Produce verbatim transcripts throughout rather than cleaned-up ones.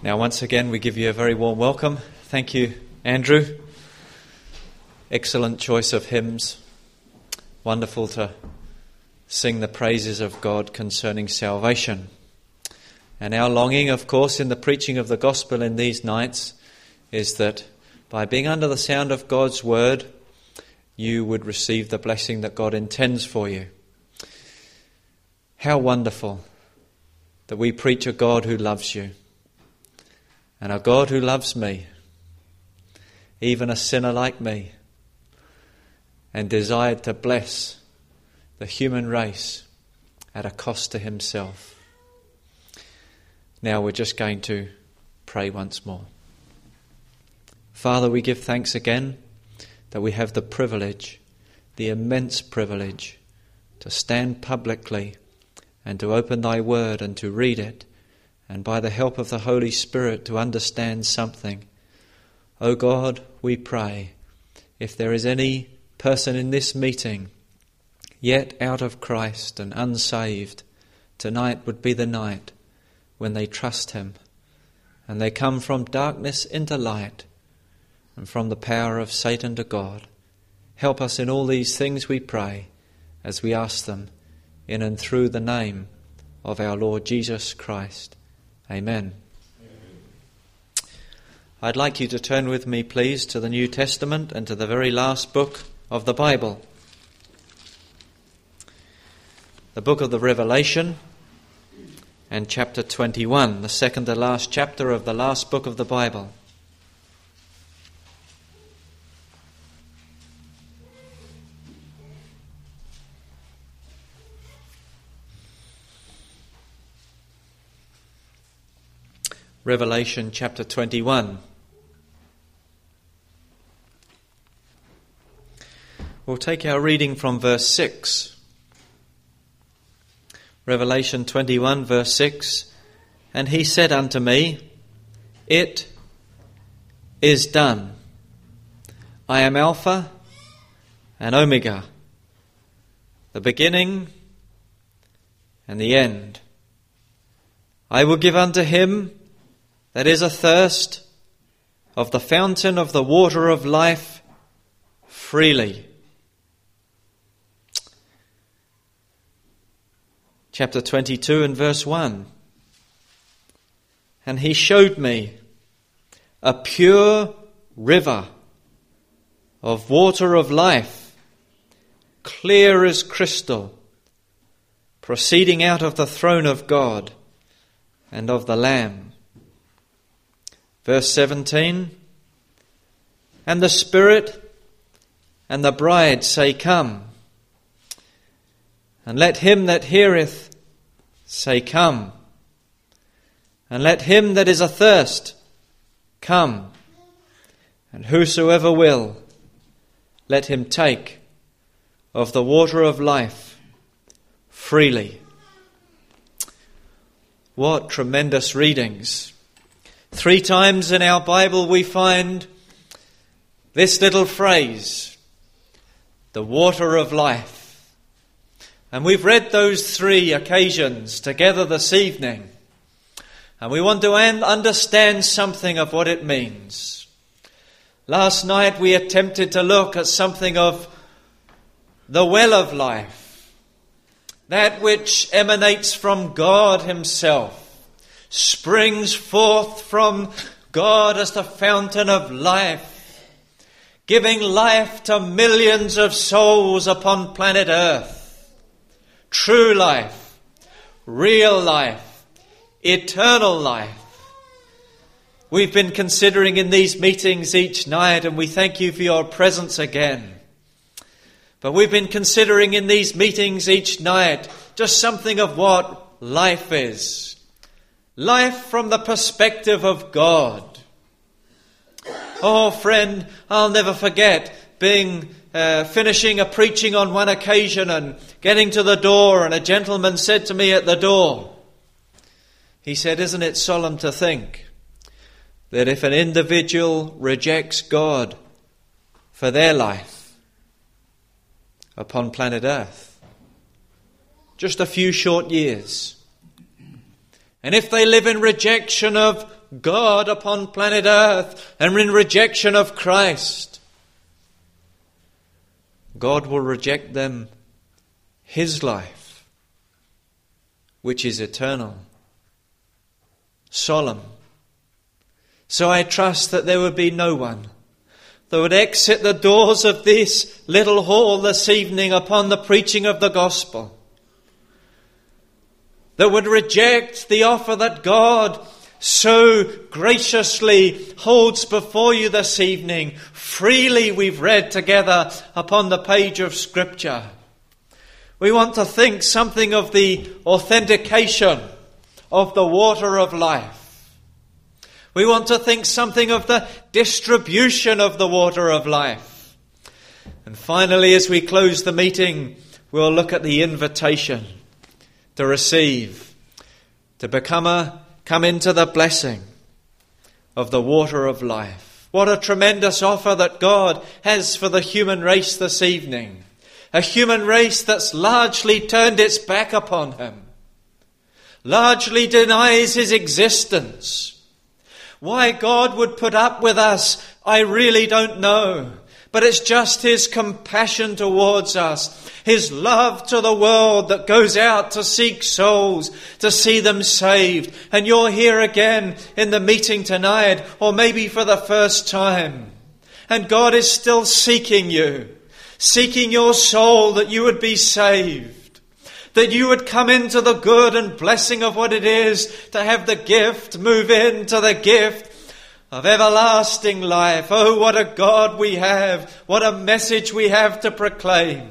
Now, once again, we give you a very warm welcome. Thank you, Andrew. Excellent choice of hymns. Wonderful to sing the praises of God concerning salvation. And our longing, of course, in the preaching of the gospel in these nights is that by being under the sound of God's word, you would receive the blessing that God intends for you. How wonderful that we preach a God who loves you, and a God who loves me, even a sinner like me, and desired to bless the human race at a cost to himself. Now we're just going to pray once more. Father, we give thanks again that we have the privilege, the immense privilege, to stand publicly and to open thy word and to read it, and by the help of the Holy Spirit to understand something. O God, we pray, if there is any person in this meeting yet out of Christ and unsaved, tonight would be the night when they trust him and they come from darkness into light and from the power of Satan to God. Help us in all these things, we pray, as we ask them in and through the name of our Lord Jesus Christ. Amen. Amen. I'd like you to turn with me, please, to the New Testament and to the very last book of the Bible. The book of the Revelation and chapter twenty-one, the second to last chapter of the last book of the Bible. Revelation chapter twenty-one. We'll take our reading from verse six. Revelation twenty-one, verse six. And he said unto me, It is done. I am Alpha and Omega, the beginning and the end. I will give unto him that is athirst of the fountain of the water of life freely. Chapter twenty-two and verse one. And he showed me a pure river of water of life, clear as crystal, proceeding out of the throne of God and of the Lamb. Verse seventeen, and the Spirit and the bride say, Come. And let him that heareth say, Come. And let him that is athirst come. And whosoever will, let him take of the water of life freely. What tremendous readings. Three times in our Bible we find this little phrase, the water of life. And we've read those three occasions together this evening. And we want to understand something of what it means. Last night we attempted to look at something of the well of life, that which emanates from God himself, springs forth from God as the fountain of life, giving life to millions of souls upon planet Earth. True life, real life, eternal life. We've been considering in these meetings each night, and we thank you for your presence again. But we've been considering in these meetings each night just something of what life is. Life from the perspective of God. Oh, friend, I'll never forget being uh, finishing a preaching on one occasion and getting to the door, and a gentleman said to me at the door, he said, isn't it solemn to think that if an individual rejects God for their life upon planet Earth, just a few short years, and if they live in rejection of God upon planet Earth and in rejection of Christ, God will reject them, his life, which is eternal, solemn. So I trust that there would be no one that would exit the doors of this little hall this evening upon the preaching of the gospel, that would reject the offer that God so graciously holds before you this evening. Freely we've read together upon the page of Scripture. We want to think something of the authentication of the water of life. We want to think something of the distribution of the water of life. And finally, as we close the meeting, we'll look at the invitation to receive, to become a, come into the blessing of the water of life. What a tremendous offer that God has for the human race this evening. A human race that's largely turned its back upon him, largely denies his existence. Why God would put up with us, I really don't know. But it's just his compassion towards us, his love to the world that goes out to seek souls, to see them saved. And you're here again in the meeting tonight, or maybe for the first time. And God is still seeking you, seeking your soul that you would be saved, that you would come into the good and blessing of what it is to have the gift, move into the gift of everlasting life. Oh, what a God we have. What a message we have to proclaim.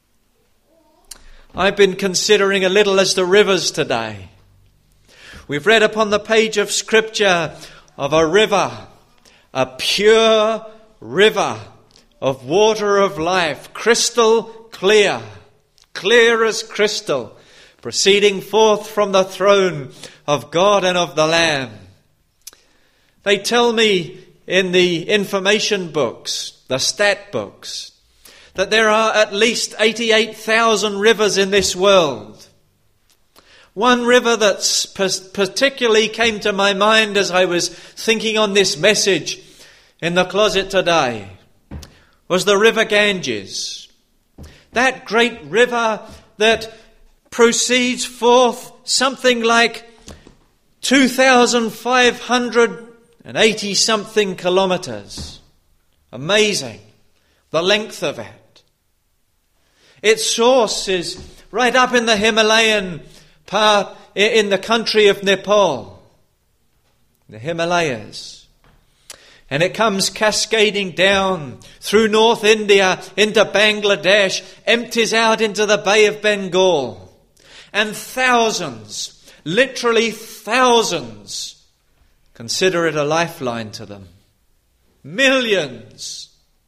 I've been considering a little as the rivers today. We've read upon the page of Scripture of a river, a pure river of water of life, crystal clear, clear as crystal, proceeding forth from the throne of God and of the Lamb. They tell me in the information books, the stat books, that there are at least eighty-eight thousand rivers in this world. One river that particularly came to my mind as I was thinking on this message in the closet today was the River Ganges. That great river that proceeds forth something like two thousand five hundred eighty something kilometres. Amazing, the length of it. Its source is right up in the Himalayan part, in the country of Nepal, the Himalayas. And it comes cascading down through North India into Bangladesh, empties out into the Bay of Bengal. And thousands, literally thousands, consider it a lifeline to them. Millions.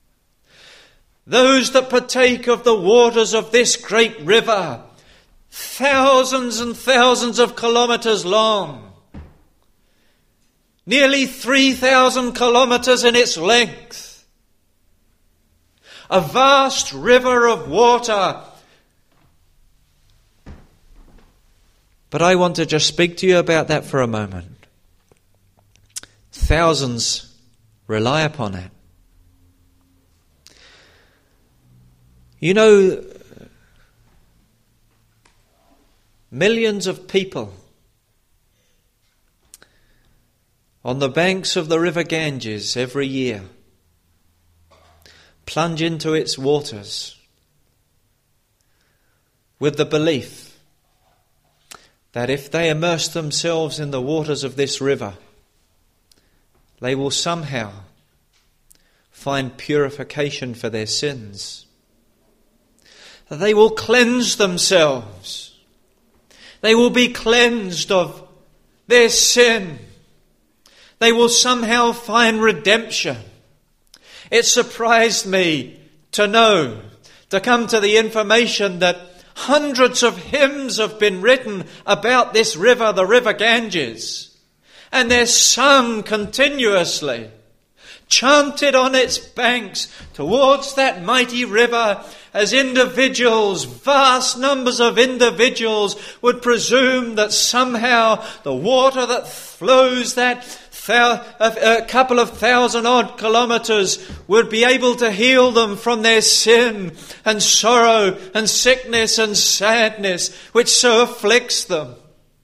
Those that partake of the waters of this great river, thousands and thousands of kilometres long, nearly three thousand kilometres in its length. A vast river of water. But I want to just speak to you about that for a moment. Thousands rely upon it. You know, millions of people on the banks of the River Ganges every year plunge into its waters with the belief that if they immerse themselves in the waters of this river, they will somehow find purification for their sins. That they will cleanse themselves. They will be cleansed of their sin. They will somehow find redemption. It surprised me to know, to come to the information that hundreds of hymns have been written about this river, the River Ganges. And they're sung continuously, chanted on its banks towards that mighty river, as individuals, vast numbers of individuals, would presume that somehow the water that flows that a couple of thousand odd kilometres would be able to heal them from their sin and sorrow and sickness and sadness which so afflicts them.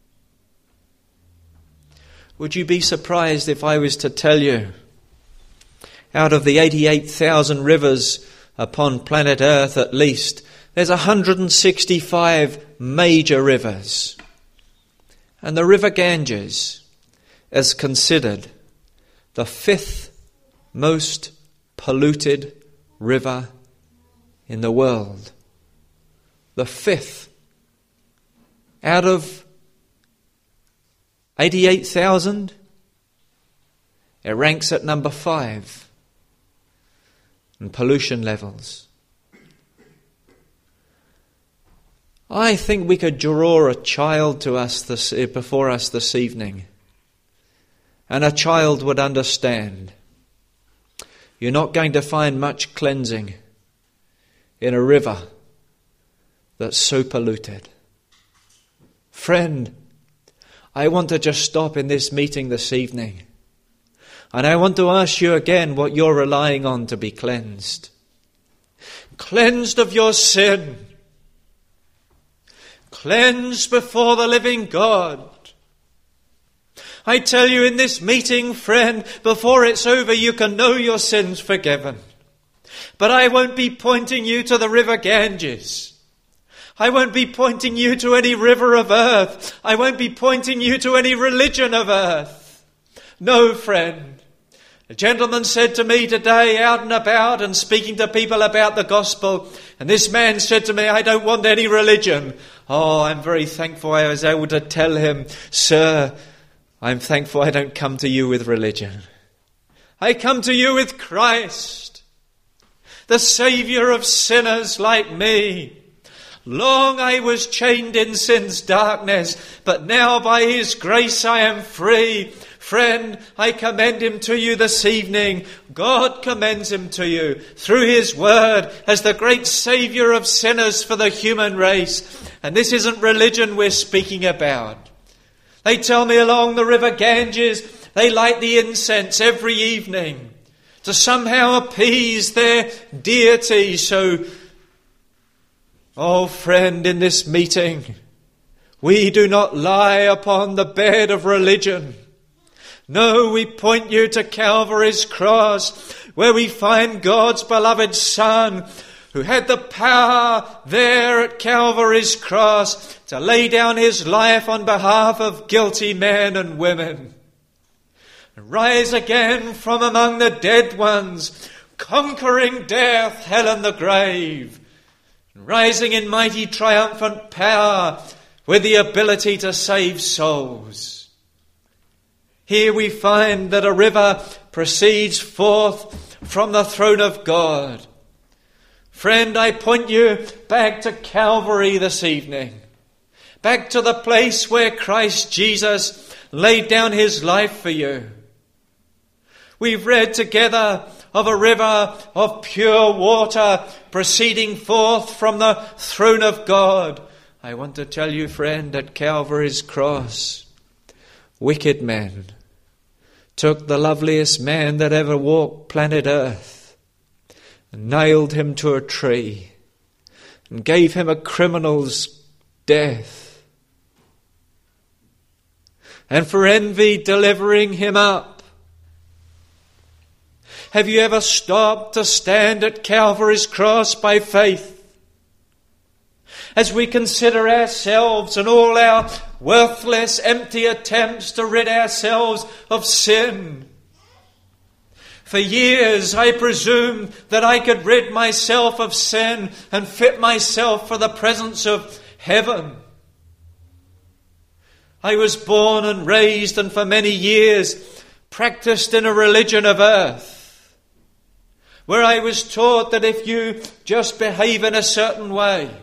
Would you be surprised if I was to tell you, out of the eighty-eight thousand rivers upon planet Earth at least, there's one hundred sixty-five major rivers. And the River Ganges is considered the fifth most polluted river in the world. The fifth. Out of eighty-eight thousand, it ranks at number five in pollution levels. I think we could draw a child to us this, before us this evening, and a child would understand. You're not going to find much cleansing in a river that's so polluted. Friend, I want to just stop in this meeting this evening, and I want to ask you again what you're relying on to be cleansed. Cleansed of your sin. Cleansed before the living God. I tell you in this meeting, friend, before it's over you can know your sins forgiven. But I won't be pointing you to the River Ganges. I won't be pointing you to any river of earth. I won't be pointing you to any religion of earth. No, friend. A gentleman said to me today, out and about and speaking to people about the gospel, and this man said to me, I don't want any religion. Oh, I'm very thankful I was able to tell him, sir, I'm thankful I don't come to you with religion. I come to you with Christ, the Saviour of sinners like me. Long I was chained in sin's darkness, but now by his grace I am free. Friend, I commend him to you this evening. God commends him to you through his word as the great Saviour of sinners for the human race. And this isn't religion we're speaking about. They tell me along the River Ganges, they light the incense every evening to somehow appease their deity. So, oh friend, in this meeting, we do not lie upon the bed of religion. No, we point you to Calvary's cross, where we find God's beloved Son, who had the power there at Calvary's cross to lay down his life on behalf of guilty men and women, and rise again from among the dead ones, conquering death, hell and the grave, and rising in mighty triumphant power with the ability to save souls. Here we find that a river proceeds forth from the throne of God. Friend, I point you back to Calvary this evening. Back to the place where Christ Jesus laid down his life for you. We've read together of a river of pure water proceeding forth from the throne of God. I want to tell you, friend, at Calvary's cross, wicked men took the loveliest man that ever walked planet Earth and nailed him to a tree and gave him a criminal's death, and for envy delivering him up. Have you ever stopped to stand at Calvary's cross by faith? As we consider ourselves and all our worthless, empty attempts to rid ourselves of sin. For years I presumed that I could rid myself of sin and fit myself for the presence of heaven. I was born and raised and for many years practiced in a religion of earth, where I was taught that if you just behave in a certain way,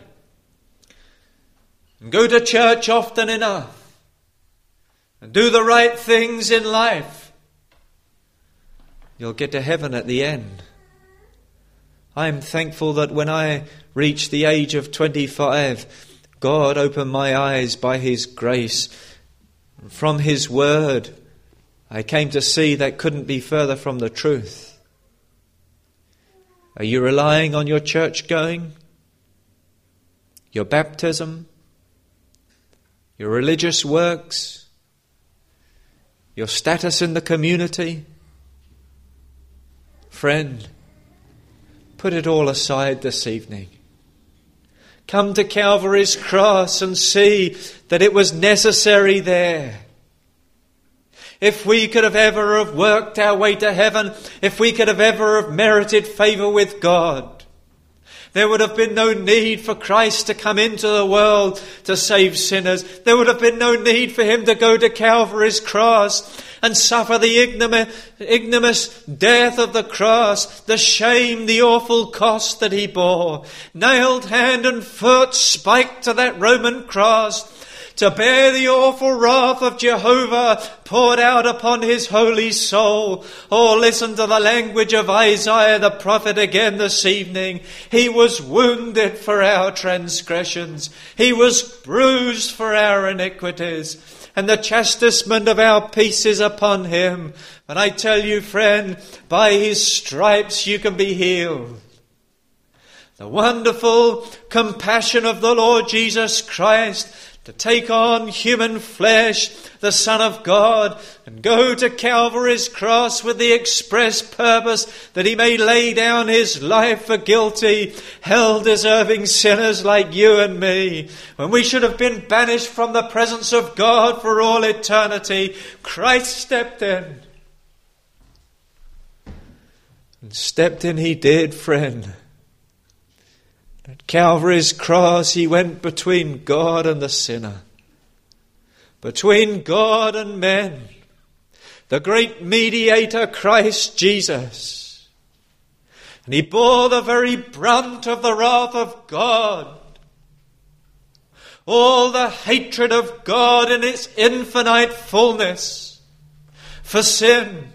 and go to church often enough, and do the right things in life, you'll get to heaven at the end. I'm thankful that when I reached the age of twenty-five, God opened my eyes by his grace. From his word, I came to see that couldn't be further from the truth. Are you relying on your church going, your baptism, your religious works, your status in the community? Friend, put it all aside this evening. Come to Calvary's cross and see that it was necessary there. If we could have ever have worked our way to heaven, if we could have ever have merited favour with God, there would have been no need for Christ to come into the world to save sinners. There would have been no need for him to go to Calvary's cross and suffer the ignom- ignominious death of the cross, the shame, the awful cost that he bore. Nailed hand and foot, spiked to that Roman cross, to bear the awful wrath of Jehovah poured out upon his holy soul. Oh, listen to the language of Isaiah the prophet again this evening. He was wounded for our transgressions. He was bruised for our iniquities. And the chastisement of our peace is upon him. And I tell you, friend, by his stripes you can be healed. The wonderful compassion of the Lord Jesus Christ to take on human flesh, the Son of God, and go to Calvary's cross with the express purpose that he may lay down his life for guilty, hell-deserving sinners like you and me. When we should have been banished from the presence of God for all eternity, Christ stepped in. And stepped in he did, friend. At Calvary's cross he went between God and the sinner, between God and men, the great mediator Christ Jesus. And he bore the very brunt of the wrath of God, all the hatred of God in its infinite fullness for sin.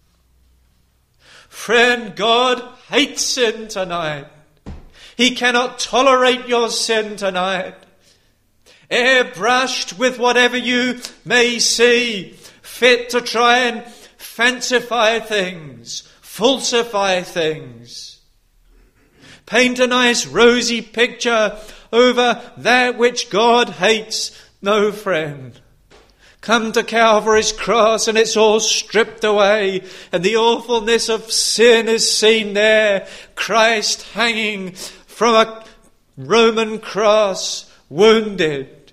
Friend, God hates sin tonight. He cannot tolerate your sin tonight. Airbrushed with whatever you may see fit to try and fancify things, falsify things. Paint a nice rosy picture over that which God hates. No, friend. Come to Calvary's cross and it's all stripped away and the awfulness of sin is seen there. Christ hanging from a Roman cross, wounded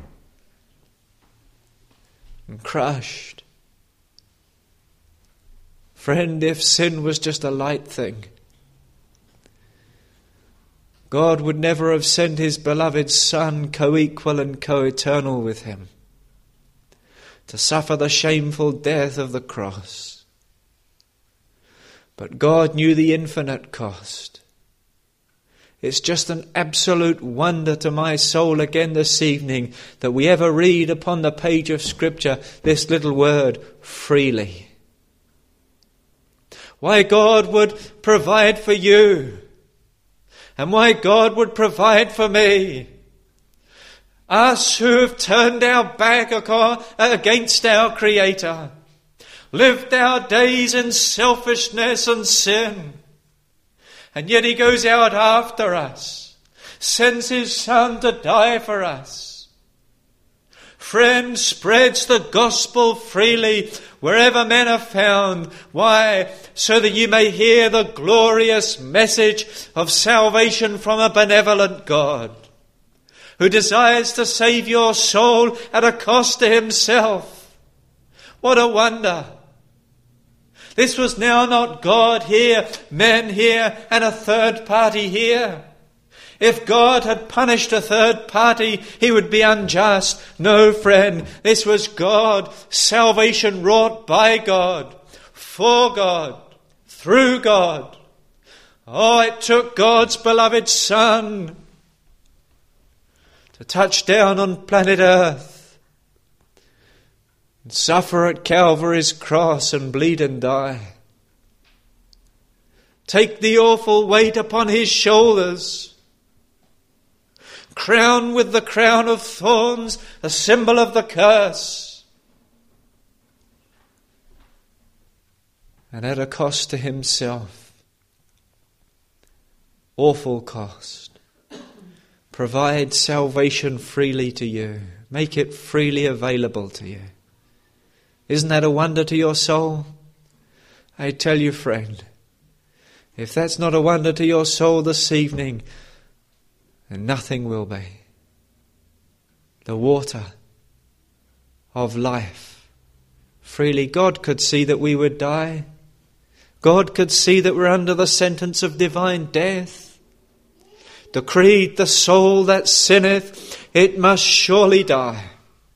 and crushed. Friend, if sin was just a light thing, God would never have sent his beloved Son, co-equal and co-eternal with him, to suffer the shameful death of the cross. But God knew the infinite cost. It's just an absolute wonder to my soul again this evening that we ever read upon the page of Scripture this little word, freely. Why God would provide for you and why God would provide for me. Us who have turned our back against our Creator, lived our days in selfishness and sin, and yet he goes out after us, sends his Son to die for us. Friend, spreads the gospel freely wherever men are found. Why? So that you may hear the glorious message of salvation from a benevolent God, who desires to save your soul at a cost to himself. What a wonder! This was now not God here, men here, and a third party here. If God had punished a third party, he would be unjust. No, friend, this was God, salvation wrought by God, for God, through God. Oh, it took God's beloved Son to touch down on planet Earth and suffer at Calvary's cross and bleed and die. Take the awful weight upon his shoulders. Crown with the crown of thorns, a symbol of the curse. and at a cost to himself, awful cost, provide salvation freely to you, make it freely available to you. Isn't that a wonder to your soul? I tell you, friend, if that's not a wonder to your soul this evening, then nothing will be. The water of life freely. God could see that we would die. God could see that we're under the sentence of divine death. Decreed, the soul that sinneth, it must surely die.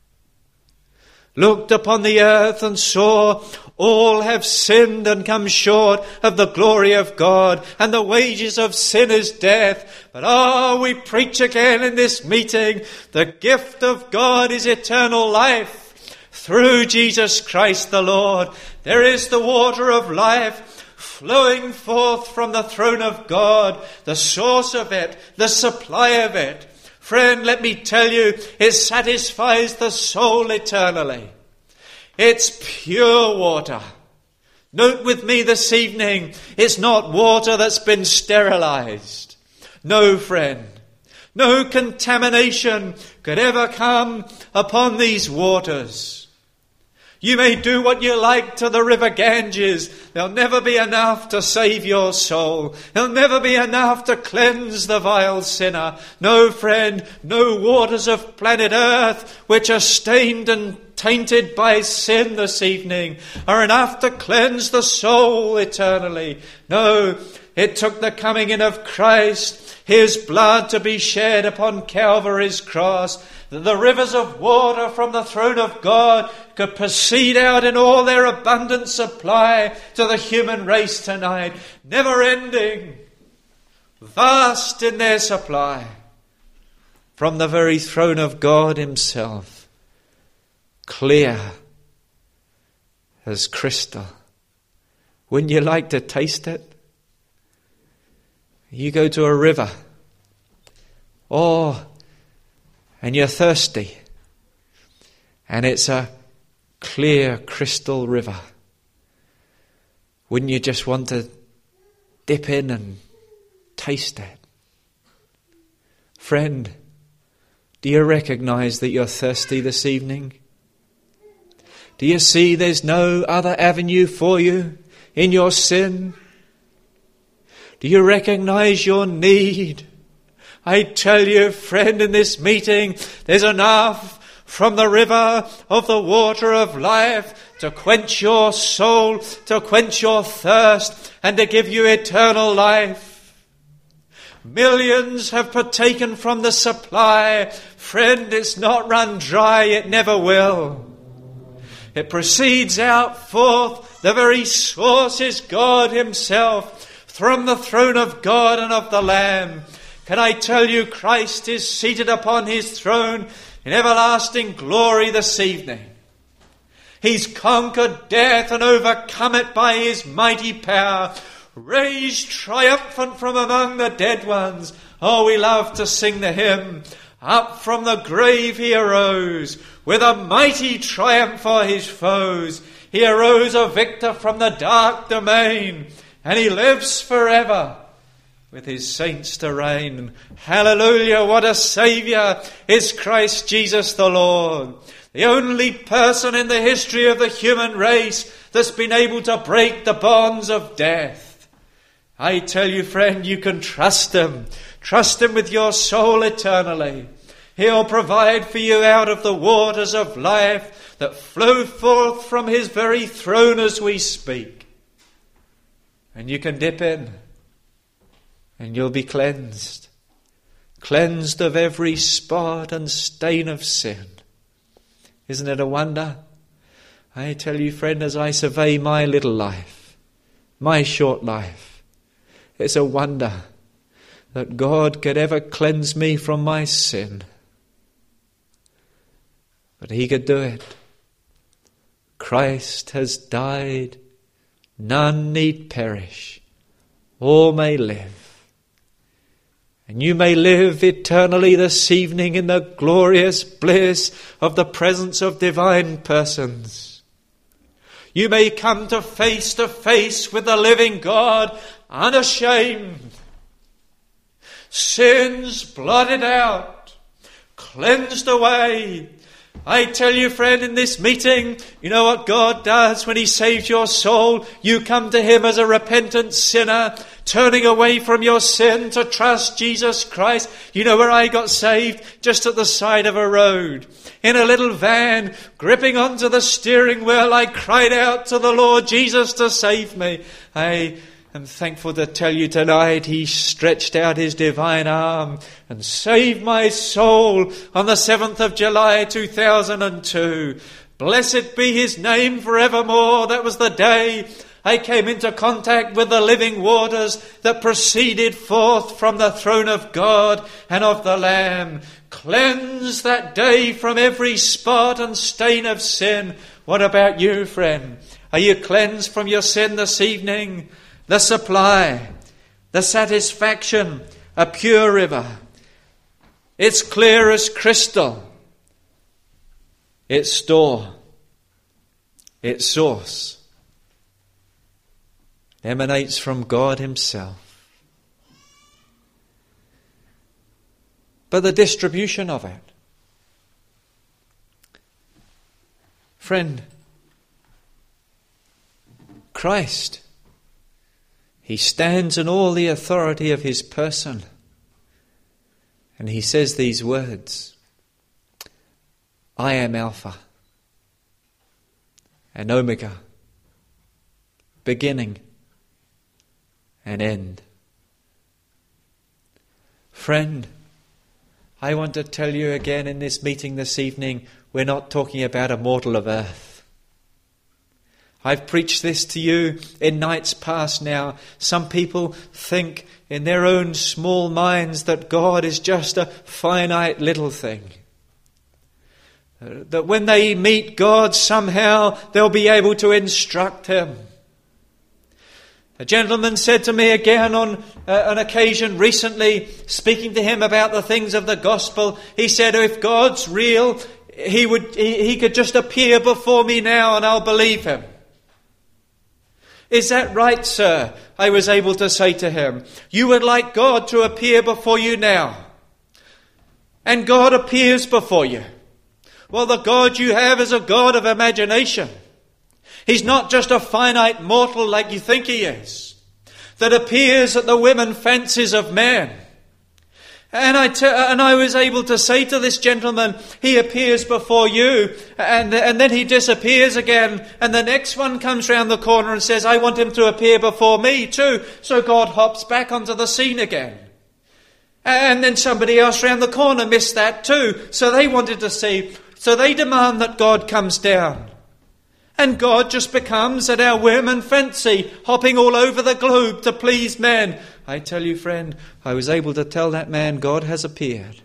Looked upon the earth and saw all have sinned and come short of the glory of God, and the wages of sin is death. But oh, we preach again in this meeting, the gift of God is eternal life through Jesus Christ the Lord. There is the water of life flowing forth from the throne of God, the source of it, the supply of it. Friend, let me tell you, it satisfies the soul eternally. It's pure water. Note with me this evening, it's not water that's been sterilized. No, friend, no contamination could ever come upon these waters. You may do what you like to the river Ganges. There'll never be enough to save your soul. There'll never be enough to cleanse the vile sinner. No, friend, no waters of planet Earth, which are stained and tainted by sin this evening, are enough to cleanse the soul eternally. No, it took the coming in of Christ, his blood to be shed upon Calvary's cross, that the rivers of water from the throne of God could proceed out in all their abundant supply to the human race tonight, never ending, vast in their supply, from the very throne of God himself, clear as crystal. Wouldn't you like to taste it? You go to a river, oh, and you're thirsty, and it's a clear crystal river. Wouldn't you just want to dip in and taste it? Friend, do you recognize that you're thirsty this evening? Do you see there's no other avenue for you in your sin? Do you recognize your need? I tell you, friend, in this meeting, there's enough from the river of the water of life to quench your soul, to quench your thirst, and to give you eternal life. Millions have partaken from the supply. Friend, it's not run dry, it never will. It proceeds out forth. The very source is God himself, from the throne of God and of the Lamb. Can I tell you, Christ is seated upon his throne in everlasting glory this evening. He's conquered death and overcome it by his mighty power, raised triumphant from among the dead ones. Oh, we love to sing the hymn, up from the grave he arose, with a mighty triumph for his foes. He arose a victor from the dark domain, and he lives forever with his saints to reign. Hallelujah, what a Saviour is Christ Jesus the Lord. The only person in the history of the human race that's been able to break the bonds of death. I tell you, friend, you can trust him. Trust him with your soul eternally. He'll provide for you out of the waters of life that flow forth from his very throne as we speak. And you can dip in, and you'll be cleansed. Cleansed of every spot and stain of sin. Isn't it a wonder? I tell you, friend, as I survey my little life, my short life, it's a wonder that God could ever cleanse me from my sin. But he could do it. Christ has died. None need perish. All may live. And you may live eternally this evening in the glorious bliss of the presence of divine persons. You may come to face to face with the living God unashamed. Sins blotted out, cleansed away. I tell you, friend, in this meeting, you know what God does when he saves your soul? You come to him as a repentant sinner, turning away from your sin to trust Jesus Christ. You know where I got saved? Just at the side of a road. In a little van, gripping onto the steering wheel, I cried out to the Lord Jesus to save me. I am thankful to tell you tonight he stretched out his divine arm and saved my soul on the seventh of July two thousand two. Blessed be his name forevermore. That was the day I came into contact with the living waters that proceeded forth from the throne of God and of the Lamb. Cleansed that day from every spot and stain of sin. What about you, friend? Are you cleansed from your sin this evening? The supply, the satisfaction, a pure river. It's clear as crystal. Its store, its source, emanates from God himself. But the distribution of it, friend, Christ, he stands in all the authority of his person. And he says these words, I am Alpha and Omega, beginning and end. Friend, I want to tell you again in this meeting this evening, we're not talking about a mortal of earth. I've preached this to you in nights past now. Some people think in their own small minds that God is just a finite little thing. That when they meet God somehow they'll be able to instruct him. A gentleman said to me again on uh, an occasion recently, speaking to him about the things of the gospel, he said, if God's real, he would he, he could just appear before me now and I'll believe him. Is that right, sir? I was able to say to him, you would like God to appear before you now. And God appears before you. Well, the God you have is a God of imagination. He's not just a finite mortal like you think he is, that appears at the whim and fancies of man. And I, t- and I was able to say to this gentleman, he appears before you, and, and then he disappears again, and the next one comes round the corner and says, I want him to appear before me too. So God hops back onto the scene again. And then somebody else round the corner missed that too, so they wanted to see. So they demand that God comes down. And God just becomes at our whim and fancy, hopping all over the globe to please men. I tell you, friend, I was able to tell that man God has appeared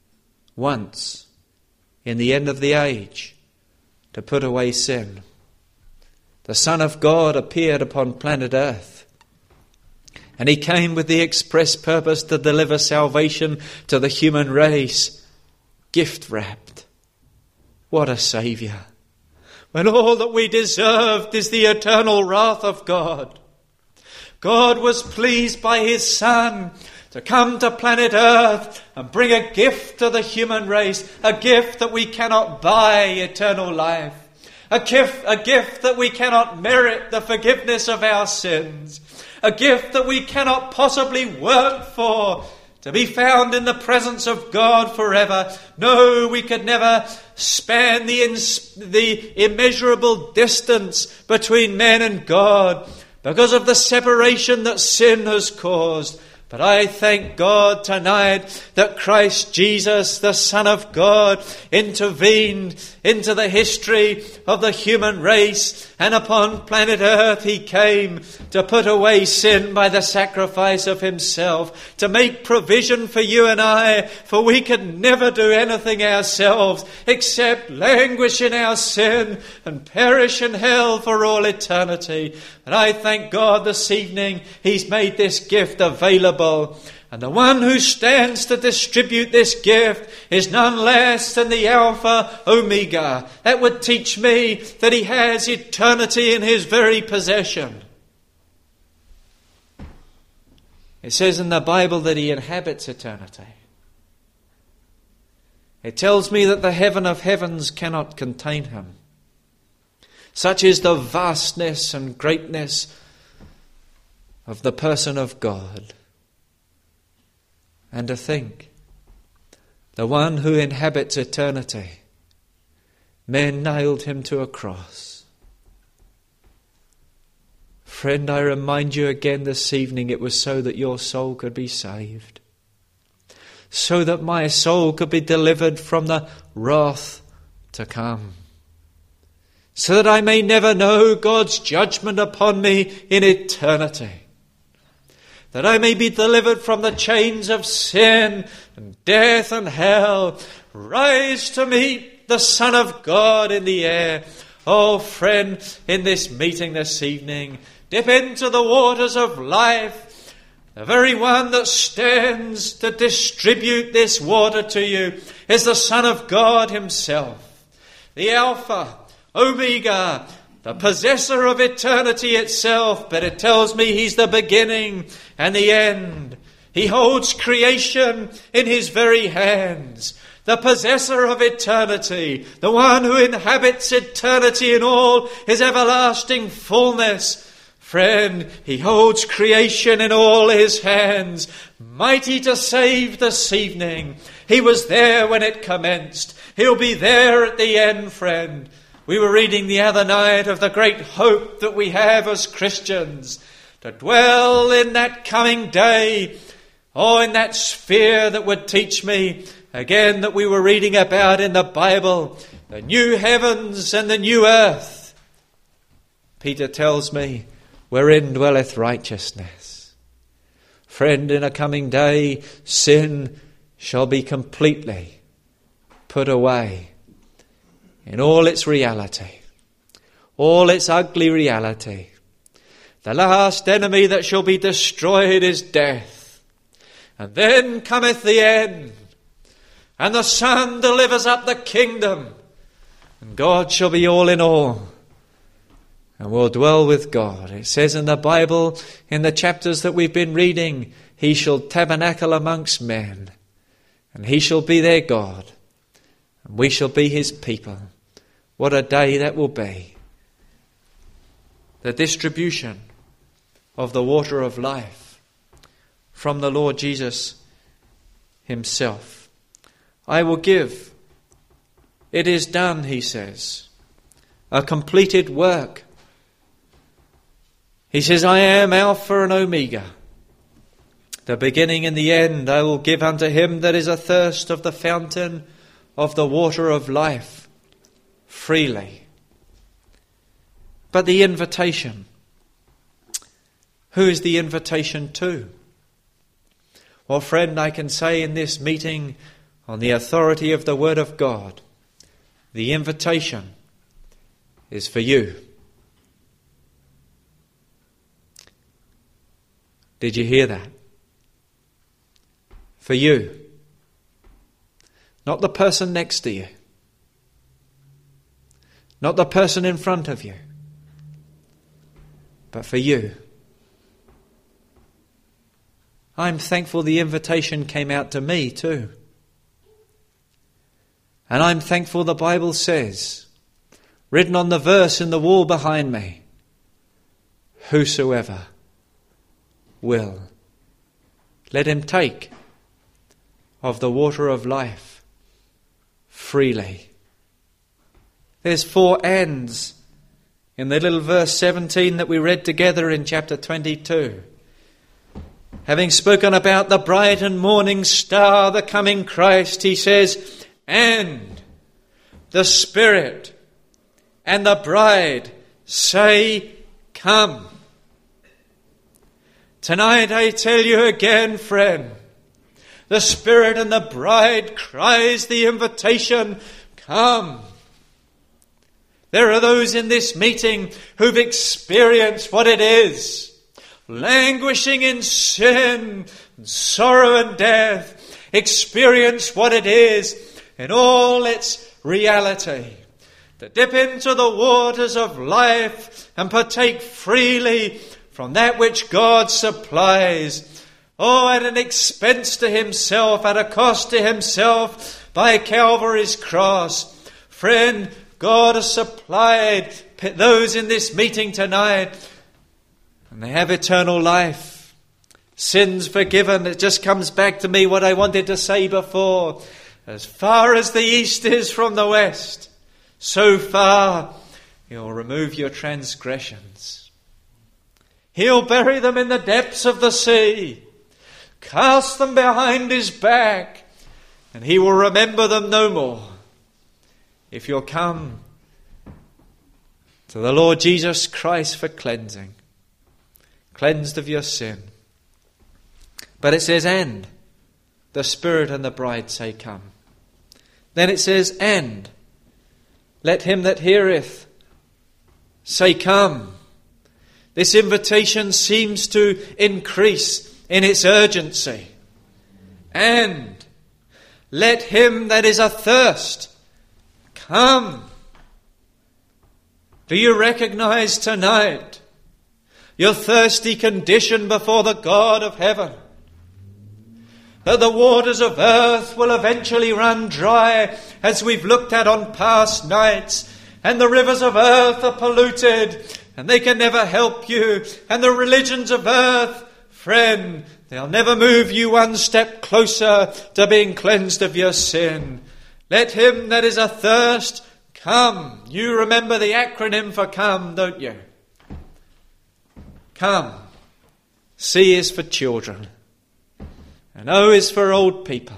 once in the end of the age to put away sin. The Son of God appeared upon planet Earth. And he came with the express purpose to deliver salvation to the human race, gift wrapped. What a Saviour! When all that we deserved is the eternal wrath of God. God was pleased by his Son to come to planet Earth and bring a gift to the human race, a gift that we cannot buy, eternal life, a gift, a gift that we cannot merit the forgiveness of our sins, a gift that we cannot possibly work for, to be found in the presence of God forever. No, we could never span the, ins- the immeasurable distance between man and God because of the separation that sin has caused. But I thank God tonight that Christ Jesus, the Son of God, intervened into the history of the human race, and upon planet Earth he came to put away sin by the sacrifice of himself, to make provision for you and I, for we could never do anything ourselves except languish in our sin and perish in hell for all eternity. And I thank God this evening he's made this gift available. And the one who stands to distribute this gift is none less than the Alpha Omega. That would teach me that he has eternity in his very possession. It says in the Bible that he inhabits eternity. It tells me that the heaven of heavens cannot contain him. Such is the vastness and greatness of the person of God. And to think, the one who inhabits eternity, men nailed him to a cross. Friend, I remind you again this evening, it was so that your soul could be saved. So that my soul could be delivered from the wrath to come. So that I may never know God's judgment upon me in eternity. That I may be delivered from the chains of sin and death and hell. Rise to meet the Son of God in the air. Oh friend, in this meeting this evening, dip into the waters of life. The very one that stands to distribute this water to you is the Son of God himself. The Alpha, Omega, the possessor of eternity itself, but it tells me he's the beginning and the end. He holds creation in his very hands. The possessor of eternity, the one who inhabits eternity in all his everlasting fullness. Friend, he holds creation in all his hands, mighty to save this evening. He was there when it commenced. He'll be there at the end, friend. We were reading the other night of the great hope that we have as Christians, to dwell in that coming day, or in that sphere that would teach me, again, that we were reading about in the Bible, the new heavens and the new earth. Peter tells me, wherein dwelleth righteousness. Friend, in a coming day, sin shall be completely put away in all its reality, all its ugly reality. The last enemy that shall be destroyed is death. And then cometh the end, and the Son delivers up the kingdom, and God shall be all in all. And we'll dwell with God. It says in the Bible, in the chapters that we've been reading, he shall tabernacle amongst men, and he shall be their God, and we shall be his people. What a day that will be. The distribution of the water of life from the Lord Jesus himself. I will give. It is done, he says. A completed work. He says, I am Alpha and Omega, the beginning and the end. I will give unto him that is athirst of the fountain of the water of life freely. But the invitation, who is the invitation to? Well, friend, I can say in this meeting, on the authority of the Word of God, the invitation is for you. Did you hear that? For you. Not the person next to you. Not the person in front of you. But for you. I'm thankful the invitation came out to me too. And I'm thankful the Bible says, written on the verse in the wall behind me, whosoever will, let him take of the water of life freely. There's four ands in the little verse seventeen that we read together in chapter twenty-two. Having spoken about the bright and morning star, the coming Christ, he says, and the Spirit and the bride say, come. Tonight I tell you again, friend, the Spirit and the bride cries the invitation, come. There are those in this meeting who've experienced what it is languishing in sin, and sorrow and death, experience what it is in all its reality. To dip into the waters of life and partake freely from that which God supplies. Oh, at an expense to himself, at a cost to himself by Calvary's cross. Friend, God has supplied those in this meeting tonight, and they have eternal life. Sins forgiven. It just comes back to me what I wanted to say before. As far as the east is from the west, so far he'll remove your transgressions. He'll bury them in the depths of the sea, cast them behind his back, and he will remember them no more. If you'll come to the Lord Jesus Christ for cleansing, cleansed of your sin. But it says, and the Spirit and the bride say, come. Then it says, and let him that heareth say, come. This invitation seems to increase in its urgency. And let him that is athirst come. Do you recognize tonight your thirsty condition before the God of heaven? That the waters of earth will eventually run dry, as we've looked at on past nights, and the rivers of earth are polluted, and they can never help you, and the religions of earth, friend, they'll never move you one step closer to being cleansed of your sin. Let him that is athirst come. You remember the acronym for come, don't you? Come. C is for children. And O is for old people.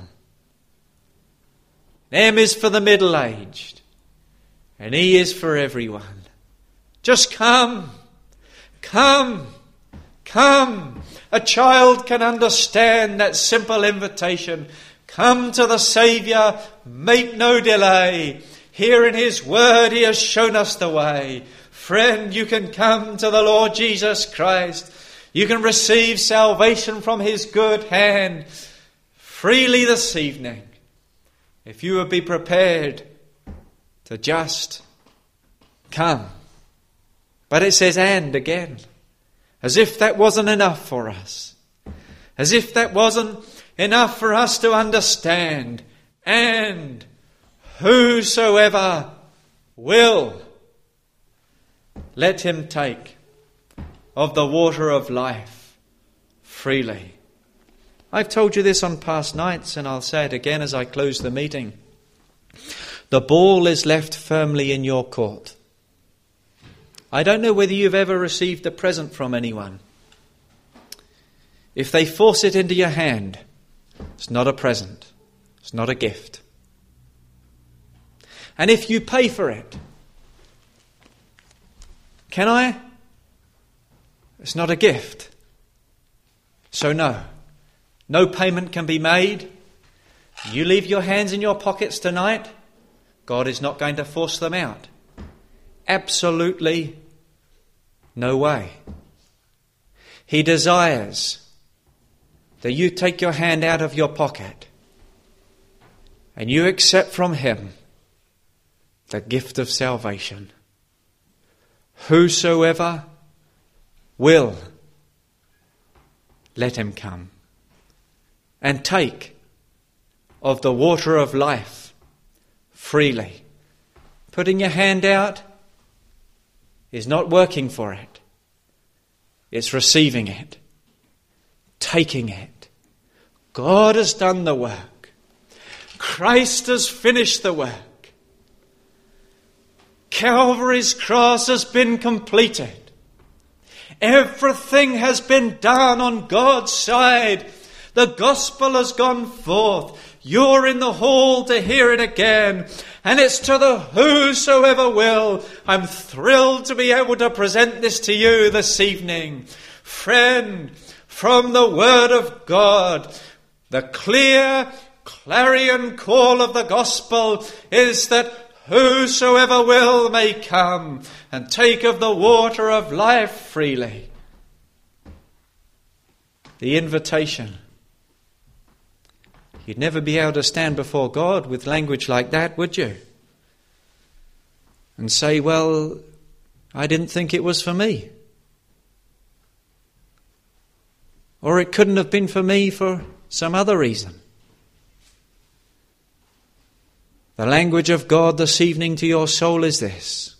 M is for the middle-aged. And E is for everyone. Just come. Come. Come. A child can understand that simple invitation. Come to the Saviour, make no delay. Here in his word he has shown us the way. Friend, you can come to the Lord Jesus Christ. You can receive salvation from his good hand freely this evening, if you would be prepared to just come. But it says and again, as if that wasn't enough for us. As if that wasn't enough for us to understand. And whosoever will, let him take of the water of life freely. I've told you this on past nights, and I'll say it again as I close the meeting. The ball is left firmly in your court. I don't know whether you've ever received a present from anyone. If they force it into your hand, it's not a present. It's not a gift. And if you pay for it, can I? It's not a gift. So no. No payment can be made. You leave your hands in your pockets tonight, God is not going to force them out. Absolutely no way. He desires that you take your hand out of your pocket and you accept from him the gift of salvation. Whosoever will, let him come and take of the water of life freely. Putting your hand out is not working for it. It's receiving it, taking it. God has done the work. Christ has finished the work. Calvary's cross has been completed. Everything has been done on God's side. The gospel has gone forth. You're in the hall to hear it again. And it's to the whosoever will. I'm thrilled to be able to present this to you this evening. Friend, from the Word of God, the clear clarion call of the gospel is that whosoever will may come and take of the water of life freely. the invitation. You'd never be able to stand before God with language like that, would you? And say, well, I didn't think it was for me. Or it couldn't have been for me for some other reason. The language of God this evening to your soul is this.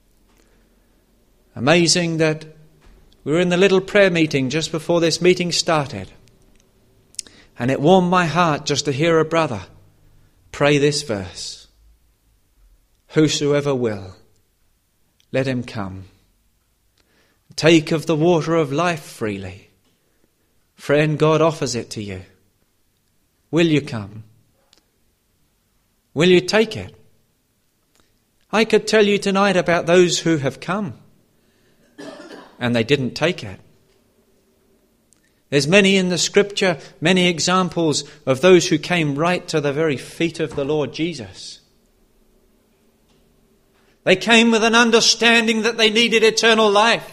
Amazing that we were in the little prayer meeting just before this meeting started. And it warmed my heart just to hear a brother pray this verse. Whosoever will, let him come. Take of the water of life freely. Friend, God offers it to you. Will you come? Will you take it? I could tell you tonight about those who have come and they didn't take it. There's many in the scripture, many examples of those who came right to the very feet of the Lord Jesus. They came with an understanding that they needed eternal life.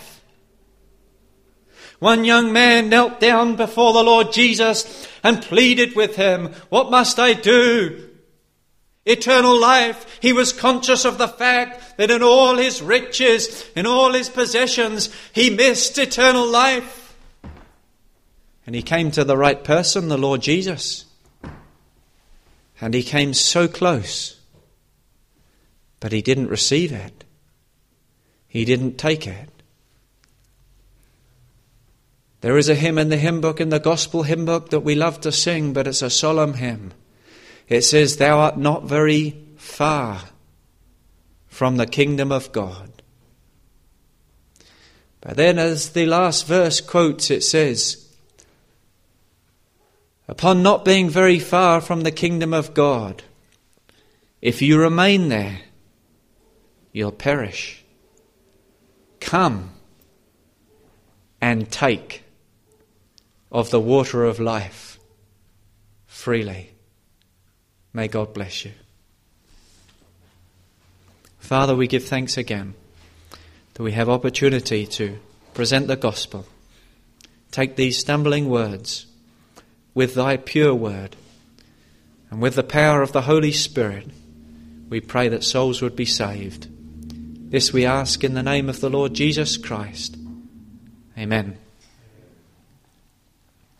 One young man knelt down before the Lord Jesus and pleaded with him, what must I do? Eternal life. He was conscious of the fact that in all his riches, in all his possessions, he missed eternal life. And he came to the right person, the Lord Jesus. And he came so close, but he didn't receive it. He didn't take it. There is a hymn in the hymn book, in the gospel hymn book, that we love to sing, but it's a solemn hymn. It says, thou art not very far from the kingdom of God. But then as the last verse quotes, it says, upon not being very far from the kingdom of God, if you remain there, you'll perish. Come and take of the water of life freely. May God bless you. Father, we give thanks again that we have opportunity to present the gospel. Take these stumbling words with thy pure word and with the power of the Holy Spirit. We pray that souls would be saved. This we ask in the name of the Lord Jesus Christ. Amen.